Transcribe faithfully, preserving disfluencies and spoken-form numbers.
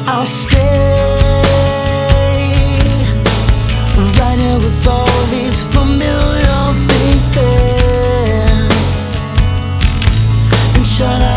I'll stay right here with all these familiar faces. And should I